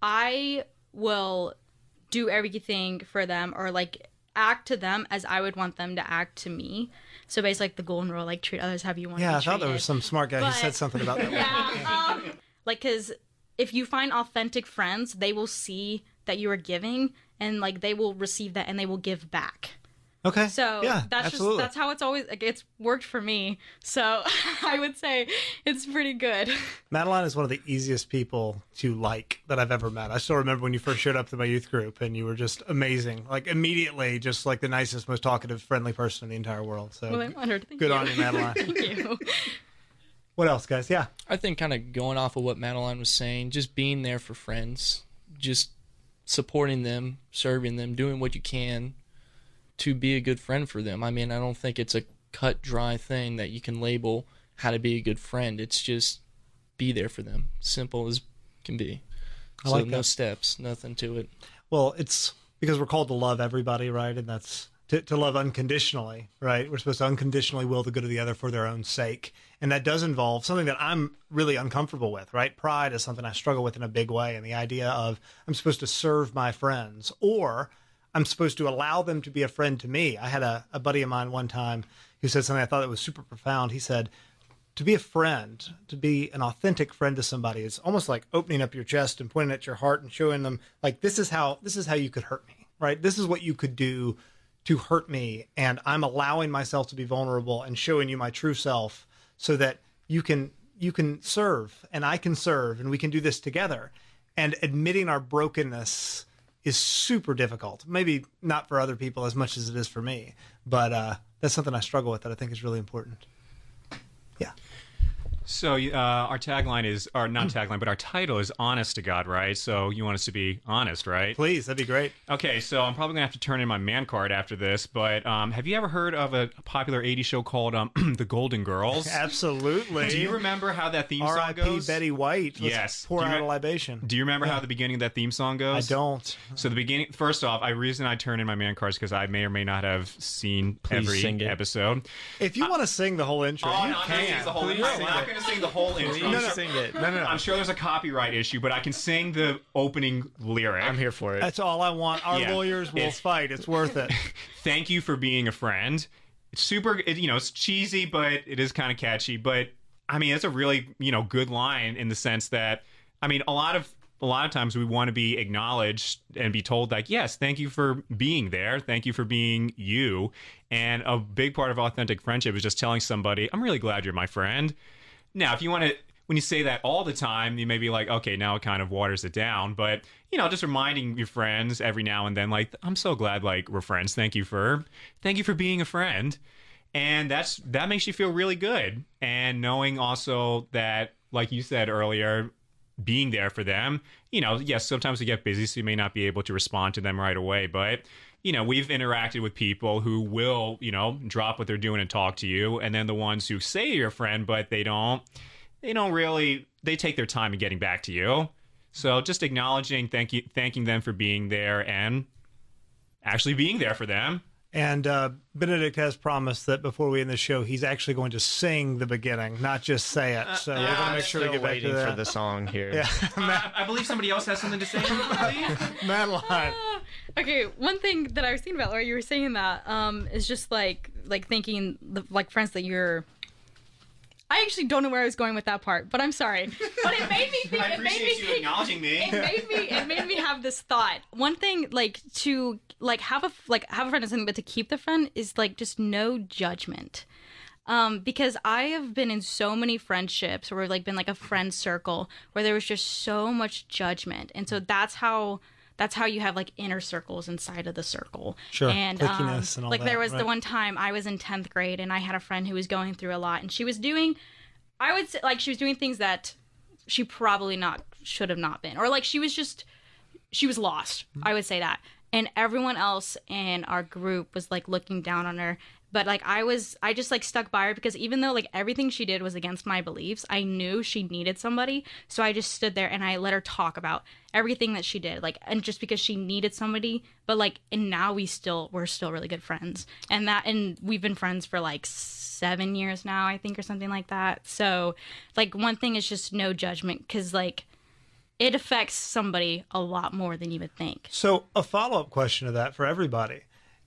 I will do everything for them or like act to them as I would want them to act to me. So basically, like the golden rule, like treat others how you want Yeah, to I be thought treated. there was some smart guy who But- said something about that. Yeah, um, like because if you find authentic friends, they will see that you are giving, and like they will receive that, and they will give back. Okay. So yeah, that's absolutely. just that's how it's always like it's worked for me. So I would say it's pretty good. Madeline is one of the easiest people to like that I've ever met. I still remember when you first showed up to my youth group and you were just amazing. Like immediately, just like the nicest, most talkative, friendly person in the entire world. So Well, I'm honored. Thank good you. on you, Madeline. Thank you. What else, guys? Yeah. I think kind of going off of what Madeline was saying, just being there for friends, just supporting them, serving them, doing what you can to be a good friend for them. I mean, I don't think it's a cut dry thing that you can label how to be a good friend. It's just be there for them. Simple as can be. I so like no that. steps, nothing to it. Well, it's because we're called to love everybody, right? And that's to, to love unconditionally, right? We're supposed to unconditionally will the good of the other for their own sake. And that does involve something that I'm really uncomfortable with, right? Pride is something I struggle with in a big way. And the idea of I'm supposed to serve my friends or I'm supposed to allow them to be a friend to me. I had a, a buddy of mine one time who said something I thought that was super profound. He said, to be a friend, to be an authentic friend to somebody, it's almost like opening up your chest and pointing at your heart and showing them, like, this is how this is how you could hurt me, right? This is what you could do to hurt me, and I'm allowing myself to be vulnerable and showing you my true self, so that you can you can serve and I can serve and we can do this together. And admitting our brokenness is super difficult. Maybe not for other people as much as it is for me, but uh, that's something I struggle with that I think is really important. Yeah. So uh, our tagline is, or not tagline, but our title is Honest to God, right? So you want us to be honest, right? Please, that'd be great. Okay, so I'm probably going to have to turn in my man card after this, but um, have you ever heard of a popular eighties show called um, The Golden Girls? Absolutely. Do you remember how that theme song R I P goes? Betty White. Let's Yes. pour Do you out re- a libation. Do you remember Yeah. how the beginning of that theme song goes? I don't. So the beginning, first off, I reason I turn in my man cards because I may or may not have seen Please every sing it. episode. If you want to sing the whole intro, Oh, you no, I'm can. not singing the whole intro. I'm not going to sing the whole intro. Please I'm sure- sing it. No, no, no. I'm sure there's a copyright issue, but I can sing the opening lyric. I'm here for it. That's all I want. Our Yeah. lawyers will It's- fight. It's worth it. Thank you for being a friend. It's super, it, you know, it's cheesy, but it is kind of catchy. But I mean, it's a really, you know, good line in the sense that, I mean, a lot of a lot of times we want to be acknowledged and be told like, yes, thank you for being there, thank you for being you. And a big part of authentic friendship is just telling somebody, I'm really glad you're my friend. Now, if you want to, when you say that all the time, you may be like, okay, now it kind of waters it down. But, you know, just reminding your friends every now and then, like, I'm so glad, like, we're friends. Thank you for, thank you for being a friend. And that's, that makes you feel really good. And knowing also that, like you said earlier, being there for them, you know, yes, sometimes we get busy, so you may not be able to respond to them right away. But, you know, we've interacted with people who will, you know, drop what they're doing and talk to you. And then the ones who say you're a friend, but they don't, they don't really, they take their time in getting back to you. So just acknowledging, thank you, thanking them for being there and actually being there for them. And uh, Benedict has promised that before we end the show, he's actually going to sing the beginning, not just say it. So we're going to make sure we Still get back waiting to that. for the song here. Yeah. I, I believe somebody else has something to say. Madeline. Okay, one thing that I was thinking about while you were saying that um, is just like like thinking the, like friends that you're. I actually don't know where I was going with that part, but I'm sorry. But it made me think. I it made me appreciate you think, acknowledging me. It made me. It made me have this thought. One thing, like to like have a like have a friend is something, but to keep the friend is like just no judgment. Um, because I have been in so many friendships where we've like been like a friend circle where there was just so much judgment. And so that's how that's how you have like inner circles inside of the circle. Sure. And um, Clickiness and all like that, there was right. the one time I was in tenth grade and I had a friend who was going through a lot, and she was doing, I would say like she was doing things that she probably not should have not been, or like she was just, she was lost. I would say that. And everyone else in our group was like looking down on her. But like I was, I just like stuck by her because even though like everything she did was against my beliefs, I knew she needed somebody. So I just stood there and I let her talk about everything that she did. Like, and just because she needed somebody, but like, and now we still, we're still really good friends. And that, and we've been friends for like seven years now, I think, or something like that. So like one thing is just no judgment, because like it affects somebody a lot more than you would think. So a follow-up question to that for everybody.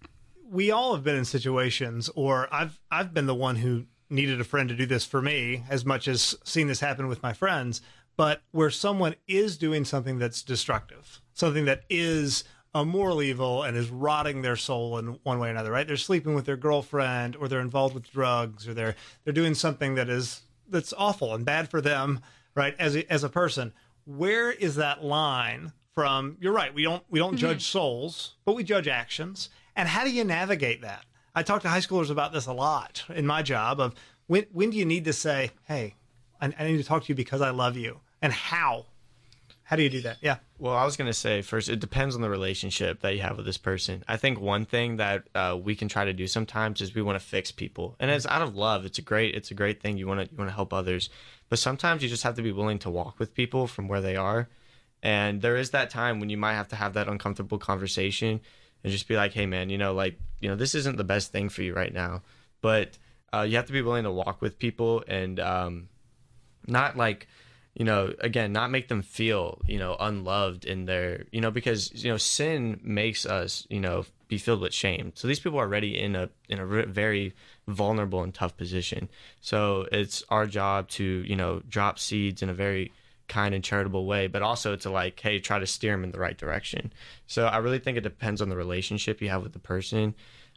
We all have been in situations, or I've I've been the one who needed a friend to do this for me as much as seen this happen with my friends, but where someone is doing something that's destructive, something that is a moral evil and is rotting their soul in one way or another, right? They're sleeping with their girlfriend, or they're involved with drugs, or they're they're doing something that is that's awful and bad for them, right? As a, as a person, where is that line from? You're right. We don't we don't mm-hmm. judge souls, but we judge actions. And how do you navigate that? I talk to high schoolers about this a lot in my job of when when do you need to say, hey, I, I need to talk to you because I love you, and how? How do you do that? Yeah. Well, I was going to say first, it depends on the relationship that you have with this person. I think one thing that uh, we can try to do sometimes is we want to fix people, and it's out of love. It's a great, it's a great thing. You want to, you want to help others, but sometimes you just have to be willing to walk with people from where they are. And there is that time when you might have to have that uncomfortable conversation and just be like, hey man, you know, like, you know, this isn't the best thing for you right now, but uh, you have to be willing to walk with people and um, not like, you know, again, not make them feel, you know, unloved in their, you know, because, you know, sin makes us, you know, be filled with shame. So these people are already in a, in a very vulnerable and tough position. So it's our job to, you know, drop seeds in a very kind and charitable way, but also to like, hey, try to steer them in the right direction. So I really think it depends on the relationship you have with the person,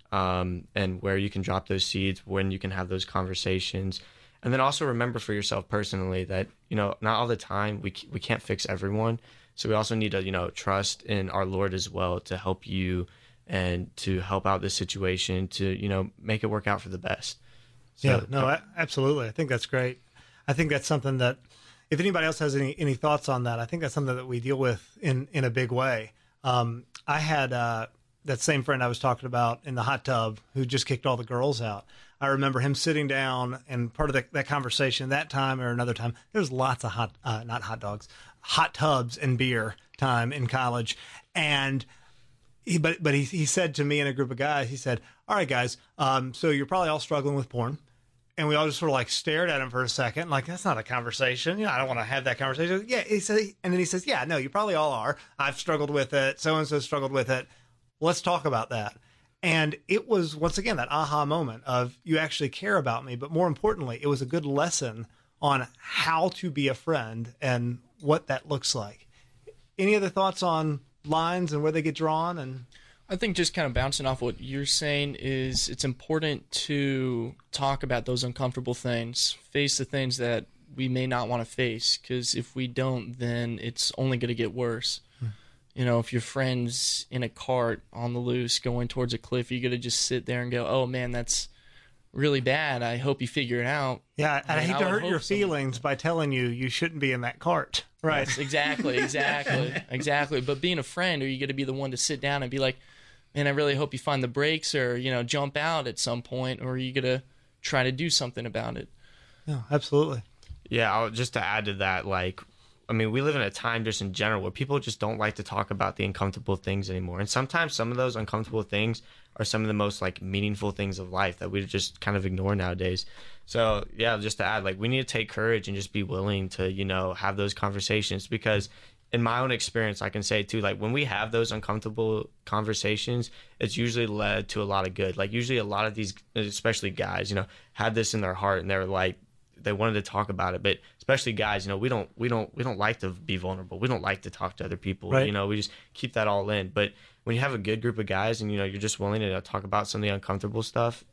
um, and where you can drop those seeds, when you can have those conversations. And then also remember for yourself personally that, you know, not all the time we we can't fix everyone. So we also need to, you know, trust in our Lord as well to help you and to help out this situation to, you know, make it work out for the best. So, yeah, no, I, absolutely. I think that's great. I think that's something that, if anybody else has any, any thoughts on that, I think that's something that we deal with in, in a big way. Um, I had uh, that same friend I was talking about in the hot tub who just kicked all the girls out. I remember him sitting down, and part of the, that conversation that time or another time, there was lots of hot, uh, not hot dogs, hot tubs and beer time in college. And he, but, but he, he said to me and a group of guys, he said, all right, guys, um, so you're probably all struggling with porn. And we all just sort of like stared at him for a second, like, that's not a conversation. You know, I don't want to have that conversation. Yeah, he said, and then he says, yeah, no, you probably all are. I've struggled with it. So-and-so struggled with it. Let's talk about that. And it was, once again, that aha moment of you actually care about me. But more importantly, it was a good lesson on how to be a friend and what that looks like. Any other thoughts on lines and where they get drawn? And I think just kind of bouncing off what you're saying is it's important to talk about those uncomfortable things, face the things that we may not want to face, because if we don't, then it's only going to get worse. Hmm. You know, if your friend's in a cart on the loose going towards a cliff, you're going to just sit there and go, oh man, that's really bad. I hope you figure it out. Yeah, and I, I hate to hurt your so. feelings by telling you you shouldn't be in that cart. Right. Yes, exactly, exactly, exactly. But being a friend, are you going to be the one to sit down and be like, man, I really hope you find the brakes, or, you know, jump out at some point, or are you going to try to do something about it? No, absolutely. Yeah, I'll, just to add to that, like, I mean, we live in a time just in general where people just don't like to talk about the uncomfortable things anymore. And sometimes some of those uncomfortable things are some of the most, like, meaningful things of life that we just kind of ignore nowadays. So, yeah, just to add, like, we need to take courage and just be willing to, you know, have those conversations, because in my own experience, I can say too, like, when we have those uncomfortable conversations, it's usually led to a lot of good. Like, usually a lot of these, especially guys, you know, had this in their heart and they're like, they wanted to talk about it. But especially guys, you know, we don't, we don't, we don't like to be vulnerable. We don't like to talk to other people. Right. You know, we just keep that all in. But when you have a good group of guys and, you know, you're just willing to talk about some of the uncomfortable stuff,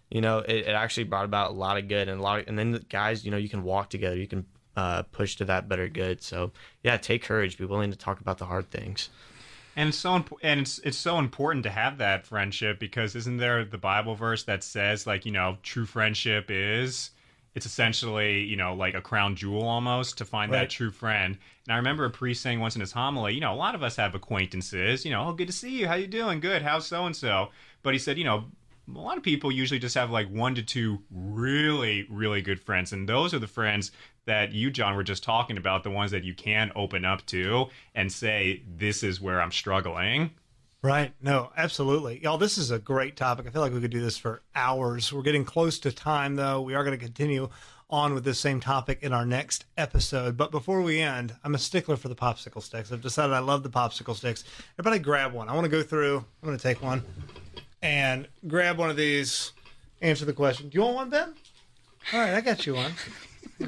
you know, it, it actually brought about a lot of good and a lot of, and then the guys, you know, you can walk together, you can uh, push to that better good. So yeah, take courage, be willing to talk about the hard things. And it's so imp- and it's it's so important to have that friendship, because isn't there the Bible verse that says, like, you know, true friendship is, it's essentially, you know, like a crown jewel almost, to find Right. that true friend. And I remember a priest saying once in his homily, you know, a lot of us have acquaintances, you know, oh, good to see you, how you doing, good, how's so and so. But he said, you know, a lot of people usually just have like one to two really, really good friends. And those are the friends that you, John, were just talking about, the ones that you can open up to and say, this is where I'm struggling. Right. No, absolutely. Y'all, this is a great topic. I feel like we could do this for hours. We're getting close to time, though. We are going to continue on with this same topic in our next episode. But before we end, I'm a stickler for the popsicle sticks. I've decided I love the popsicle sticks. Everybody grab one. I want to go through. I'm going to take one and grab one of these, answer the question. Do you want one, Ben? All right, I got you one. Yeah.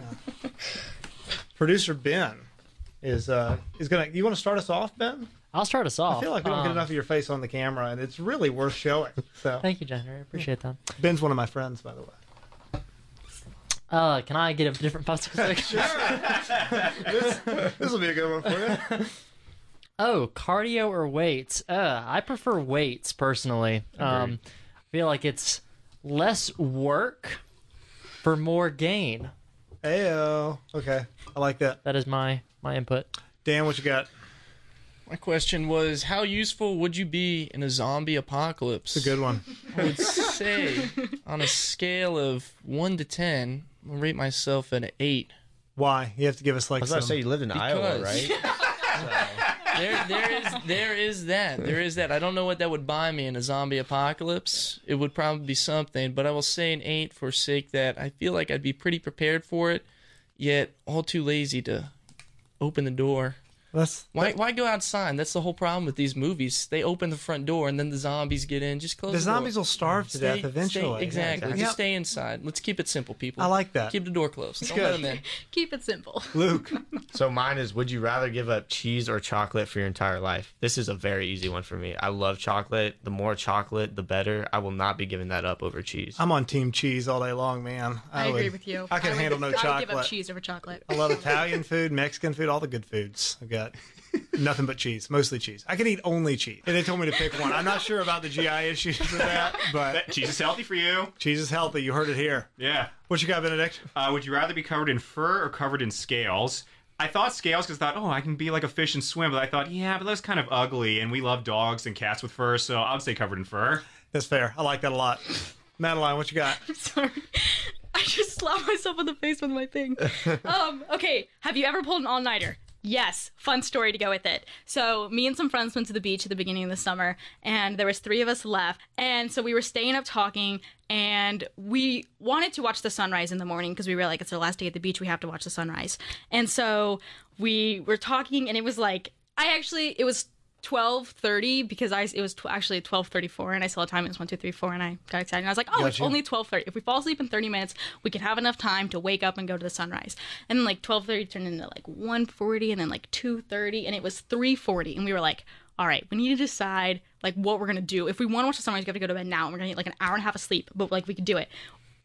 Producer Ben is uh is gonna. You want to start us off, Ben? I'll start us off. I feel like we don't Um, get enough of your face on the camera, and it's really worth showing. So Thank you, Jenner. I appreciate that. Ben's one of my friends, by the way. Uh, can I get a different popsicle stick? This will be a good one for you. Oh, cardio or weights? Uh, I prefer weights personally. Um, I feel like it's less work for more gain. Ayo. Okay, I like that. That is my my input. Dan, what you got? My question was, how useful would you be in a zombie apocalypse? It's a good one. I would say, on a scale of one to ten, I'm gonna rate myself at an eight. Why? You have to give us I like was about to some. say you lived in Iowa, Because- right? There, there is, there is that. There is that. I don't know what that would buy me in a zombie apocalypse. It would probably be something, but I will say an eight for sake that I feel like I'd be pretty prepared for it, yet all too lazy to open the door. That's Why, why go outside? That's the whole problem with these movies. They open the front door and then the zombies get in. Just close the the door. zombies will starve to Stay- death eventually. stay- exactly. Yeah, Just stay inside. Let's keep it simple, people. I like that. Keep the door closed. Don't good. let them in. Keep it simple. Luke. So mine is, would you rather give up cheese or chocolate for your entire life? This is a very easy one for me. I love chocolate. The more chocolate, the better. I will not be giving that up over cheese. I'm on team cheese all day long, man. I, agree would- with you. I can would- handle no I would give up chocolate. cheese over chocolate. I love Italian food, Mexican food, all the good foods. I've got nothing but cheese, mostly cheese. I can eat only cheese. And they told me to pick one. I'm not sure about the G I issues with that, but That cheese is healthy for you. cheese is healthy. You heard it here. Yeah. What you got, Benedict? Uh, would you rather be covered in fur or covered in scales? I thought scales because I thought, oh, I can be like a fish and swim. But I thought, yeah, but that's kind of ugly. And we love dogs and cats with fur, so I would say covered in fur. That's fair. I like that a lot. Madeline, what you got? Sorry. I just slapped myself in the face with my thing. um, okay, have you ever pulled an all-nighter? Yes. Fun story to go with it. So me and some friends went to the beach at the beginning of the summer, and there was three of us left. And so we were staying up talking, and we wanted to watch the sunrise in the morning because we were like, it's our last day at the beach. We have to watch the sunrise. And so we were talking, and it was like, I actually, it was twelve thirty because I it was tw- actually twelve thirty-four, and I saw the time. It was one, two, three, four, and I got excited. And I was like, oh, it's Gotcha. only twelve thirty. If we fall asleep in thirty minutes, we could have enough time to wake up and go to the sunrise. And then like twelve thirty turned into like one forty, and then like two thirty, and it was three forty, and we were like, all right, we need to decide like what we're gonna do. If we want to watch the sunrise, we have to go to bed now, and we're gonna get like an hour and a half of sleep, but like we could do it.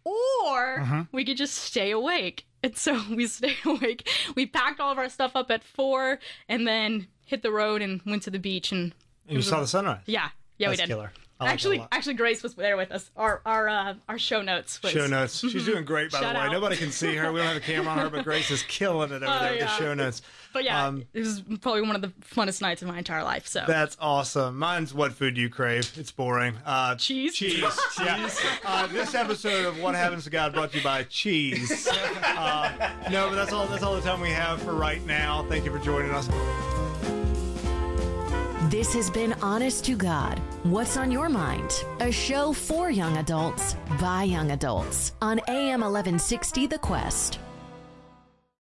Or we could just stay awake. And so we stayed awake. We packed all of our stuff up at four, and then hit the road and went to the beach. And And you saw the sunrise. yeah, yeah, That's we did. killer. I like that a Actually, lot. actually, Grace was there with us. Our our uh, our show notes. Was, Show notes. She's doing great, by Shout the way. out. Nobody can see her. We don't have a camera on her, but Grace is killing it over Oh, there with yeah. the show notes. But yeah, Um, it was probably one of the funnest nights of my entire life. So That's awesome. Mine's what food do you crave? It's boring. Uh, cheese. cheese. Yeah. Uh, this episode of What Happens to God brought to you by cheese. Uh, no, but that's all. That's all the time we have for right now. Thank you for joining us. This has been Honest to God. What's on your mind? A show for young adults by young adults on A M eleven sixty The Quest.